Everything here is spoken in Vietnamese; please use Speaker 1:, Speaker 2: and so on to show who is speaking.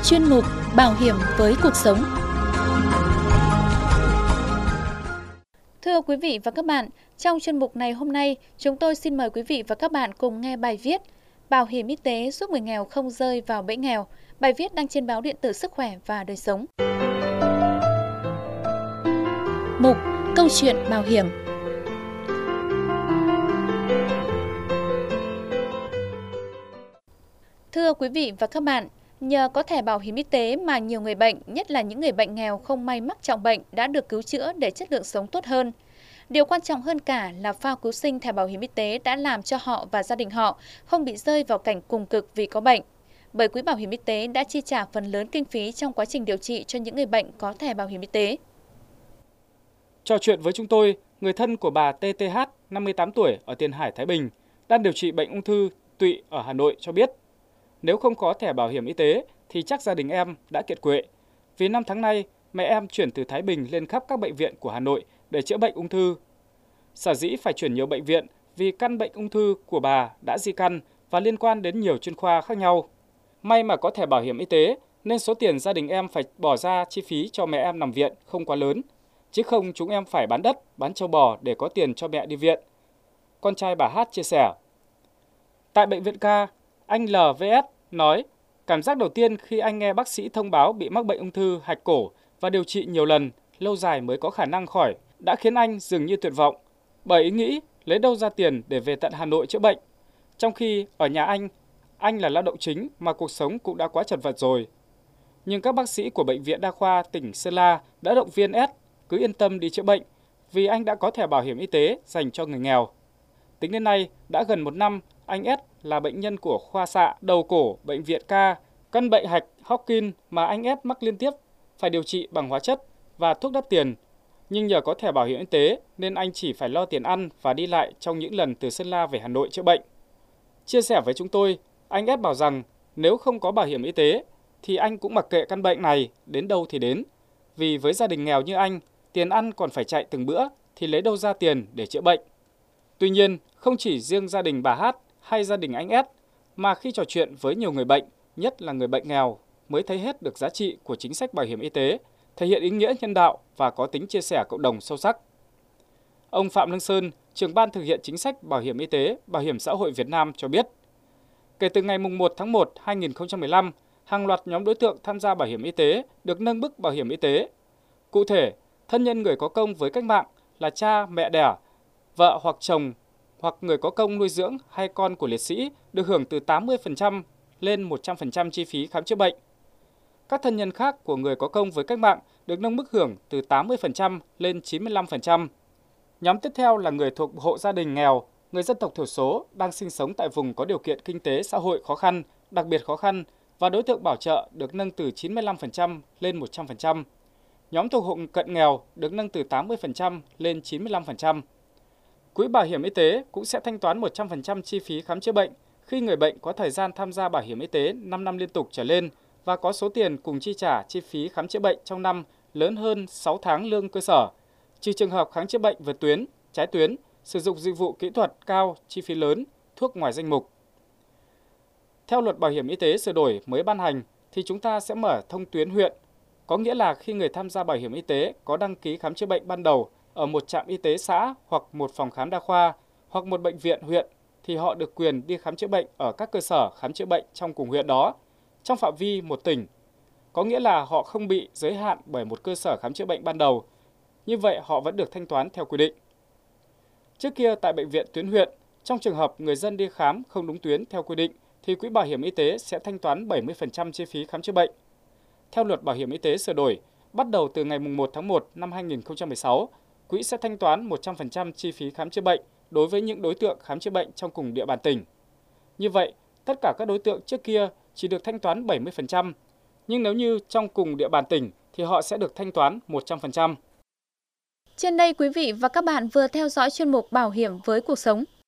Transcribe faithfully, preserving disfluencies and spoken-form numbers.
Speaker 1: chuyên mục Bảo hiểm với cuộc sống. Thưa quý vị và các bạn, trong chuyên mục này hôm nay, chúng tôi xin mời quý vị và các bạn cùng nghe bài viết Bảo hiểm y tế giúp người nghèo không rơi vào bẫy nghèo. Bài viết đăng trên báo điện tử Sức khỏe và Đời sống. Mục Câu chuyện bảo hiểm. Thưa quý vị và các bạn, nhờ có thẻ bảo hiểm y tế mà nhiều người bệnh, nhất là những người bệnh nghèo không may mắc trọng bệnh đã được cứu chữa để chất lượng sống tốt hơn. Điều quan trọng hơn cả là phao cứu sinh thẻ bảo hiểm y tế đã làm cho họ và gia đình họ không bị rơi vào cảnh cùng cực vì có bệnh. Bởi quỹ bảo hiểm y tế đã chi trả phần lớn kinh phí trong quá trình điều trị cho những người bệnh có thẻ bảo hiểm y tế.
Speaker 2: Trò chuyện với chúng tôi, người thân của bà tê tê hát, năm mươi tám tuổi ở Tiền Hải, Thái Bình, đang điều trị bệnh ung thư tụy ở Hà Nội cho biết, nếu không có thẻ bảo hiểm y tế thì chắc gia đình em đã kiệt quệ. Vì năm tháng nay, mẹ em chuyển từ Thái Bình lên khắp các bệnh viện của Hà Nội để chữa bệnh ung thư. Sở dĩ phải chuyển nhiều bệnh viện vì căn bệnh ung thư của bà đã di căn và liên quan đến nhiều chuyên khoa khác nhau. May mà có thẻ bảo hiểm y tế nên số tiền gia đình em phải bỏ ra chi phí cho mẹ em nằm viện không quá lớn. Chứ không chúng em phải bán đất, bán trâu bò để có tiền cho mẹ đi viện. Con trai bà Hát chia sẻ. Tại bệnh viện ca, anh lờ vê ét nói, cảm giác đầu tiên khi anh nghe bác sĩ thông báo bị mắc bệnh ung thư hạch cổ và điều trị nhiều lần, lâu dài mới có khả năng khỏi, đã khiến anh dường như tuyệt vọng. Bởi ý nghĩ lấy đâu ra tiền để về tận Hà Nội chữa bệnh. Trong khi ở nhà anh, anh là lao động chính mà cuộc sống cũng đã quá chật vật rồi. Nhưng các bác sĩ của Bệnh viện Đa khoa tỉnh Sơn La đã động viên S cứ yên tâm đi chữa bệnh vì anh đã có thẻ bảo hiểm y tế dành cho người nghèo. Tính đến nay, đã gần một năm, anh S là bệnh nhân của khoa xạ đầu cổ Bệnh viện Ca, căn bệnh hạch Hopkins mà anh S mắc liên tiếp, phải điều trị bằng hóa chất và thuốc đắt tiền. Nhưng nhờ có thẻ bảo hiểm y tế nên anh chỉ phải lo tiền ăn và đi lại trong những lần từ Sơn La về Hà Nội chữa bệnh. Chia sẻ với chúng tôi, anh S bảo rằng nếu không có bảo hiểm y tế thì anh cũng mặc kệ căn bệnh này đến đâu thì đến. Vì với gia đình nghèo như anh, tiền ăn còn phải chạy từng bữa thì lấy đâu ra tiền để chữa bệnh. Tuy nhiên, không chỉ riêng gia đình bà Hát hay gia đình anh S, mà khi trò chuyện với nhiều người bệnh, nhất là người bệnh nghèo, mới thấy hết được giá trị của chính sách bảo hiểm y tế, thể hiện ý nghĩa nhân đạo và có tính chia sẻ cộng đồng sâu sắc. Ông Phạm Lương Sơn, trưởng ban thực hiện chính sách bảo hiểm y tế, Bảo hiểm xã hội Việt Nam cho biết, kể từ ngày mùng một tháng một năm hai nghìn không trăm mười lăm, hàng loạt nhóm đối tượng tham gia bảo hiểm y tế được nâng mức bảo hiểm y tế. Cụ thể, thân nhân người có công với cách mạng là cha, mẹ đẻ, vợ hoặc chồng hoặc người có công nuôi dưỡng hay con của liệt sĩ được hưởng từ tám mươi phần trăm lên một trăm phần trăm chi phí khám chữa bệnh. Các thân nhân khác của người có công với cách mạng được nâng mức hưởng từ tám mươi phần trăm lên chín mươi lăm phần trăm. Nhóm tiếp theo là người thuộc hộ gia đình nghèo, người dân tộc thiểu số đang sinh sống tại vùng có điều kiện kinh tế xã hội khó khăn, đặc biệt khó khăn và đối tượng bảo trợ được nâng từ chín mươi lăm phần trăm lên một trăm phần trăm. Nhóm thuộc hộ cận nghèo được nâng từ tám mươi phần trăm lên chín mươi lăm phần trăm. Quỹ bảo hiểm y tế cũng sẽ thanh toán một trăm phần trăm chi phí khám chữa bệnh khi người bệnh có thời gian tham gia bảo hiểm y tế năm năm liên tục trở lên và có số tiền cùng chi trả chi phí khám chữa bệnh trong năm lớn hơn sáu tháng lương cơ sở, trừ trường hợp khám chữa bệnh vượt tuyến, trái tuyến, sử dụng dịch vụ kỹ thuật cao, chi phí lớn, thuốc ngoài danh mục. Theo luật bảo hiểm y tế sửa đổi mới ban hành thì chúng ta sẽ mở thông tuyến huyện, có nghĩa là khi người tham gia bảo hiểm y tế có đăng ký khám chữa bệnh ban đầu ở một trạm y tế xã hoặc một phòng khám đa khoa hoặc một bệnh viện huyện thì họ được quyền đi khám chữa bệnh ở các cơ sở khám chữa bệnh trong cùng huyện đó, trong phạm vi một tỉnh. Có nghĩa là họ không bị giới hạn bởi một cơ sở khám chữa bệnh ban đầu. Như vậy họ vẫn được thanh toán theo quy định. Trước kia tại bệnh viện tuyến huyện, trong trường hợp người dân đi khám không đúng tuyến theo quy định thì quỹ bảo hiểm y tế sẽ thanh toán bảy mươi phần trăm chi phí khám chữa bệnh. Theo luật bảo hiểm y tế sửa đổi, bắt đầu từ ngày mùng một tháng một năm hai nghìn không trăm mười sáu, quỹ sẽ thanh toán một trăm phần trăm chi phí khám chữa bệnh đối với những đối tượng khám chữa bệnh trong cùng địa bàn tỉnh. Như vậy, tất cả các đối tượng trước kia chỉ được thanh toán bảy mươi phần trăm, nhưng nếu như trong cùng địa bàn tỉnh thì họ sẽ được thanh toán một trăm phần trăm.
Speaker 1: Trên đây quý vị và các bạn vừa theo dõi chuyên mục Bảo hiểm với cuộc sống.